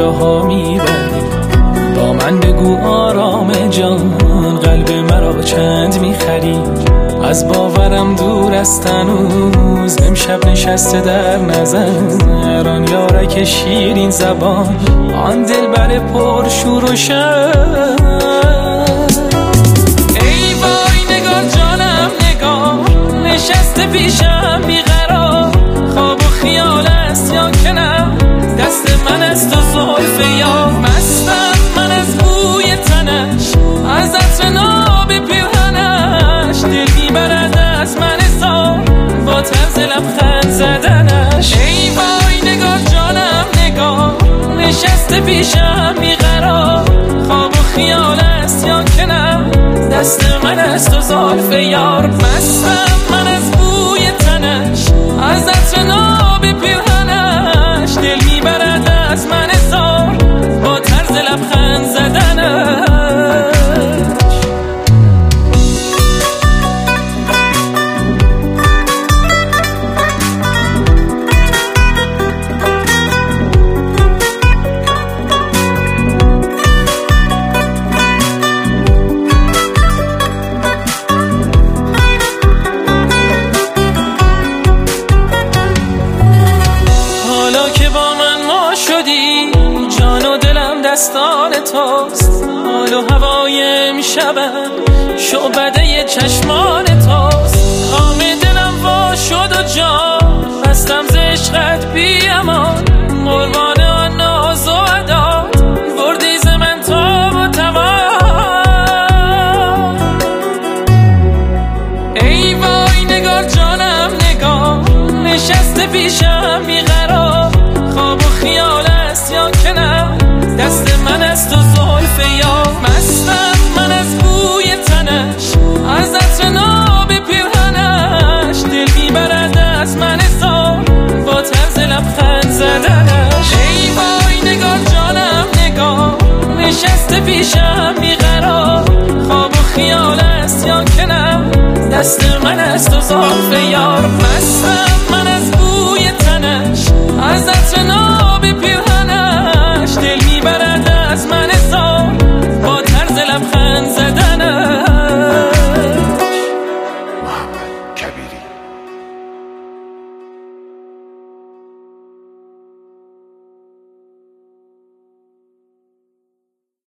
کجاها میبری؟ با من بگو آرام جان، قلب مرا چند میخری؟ از باورم دور است هنوز، امشب نشسته در نظر آن یارک شیرین زبان، آن دلبر پر شور و شر. ای وای نگار جانم نگار، نشسته پیشم بیقرار، خواب و خیال است یا که نه؟ دست من است و زلف یار، مستم من از بوی تنش، از عطر ناب پیرهنش، دل میبرد از من زار با طرز لبخند زدنش. ای وای نگار جانم نگار، نشسته پیشم بیقرار، خواب و خیال است یا که نه؟ دست من است و زلف یار، مستم من از بوی تنش، از عطر ناب پیرهنش، دل میبرد از من زار با طرز لبخند زدنش. جان و دلم دستان توست، حال و هوای امشبم شعبده چشمان توست، کام دلم وا شد و جان بستم ز عشقت بی امان، قربان آن ناز و عدات بردی ز من تاب و توان. ای وای نگار جانم نگار، نشسته پیشم بیقرار، خواب و خیال است یا که نه؟ دست من است و زلف یار، مستم من از بوی تنش، از عطر ناب پیرهنش، دل میبرد از من زار با طرز لبخند زدنش. ای وای نگار جانم نگار، نشسته پیشم بیقرار، خواب و خیال است یا که نه؟ دست من است و زلف یار، مستم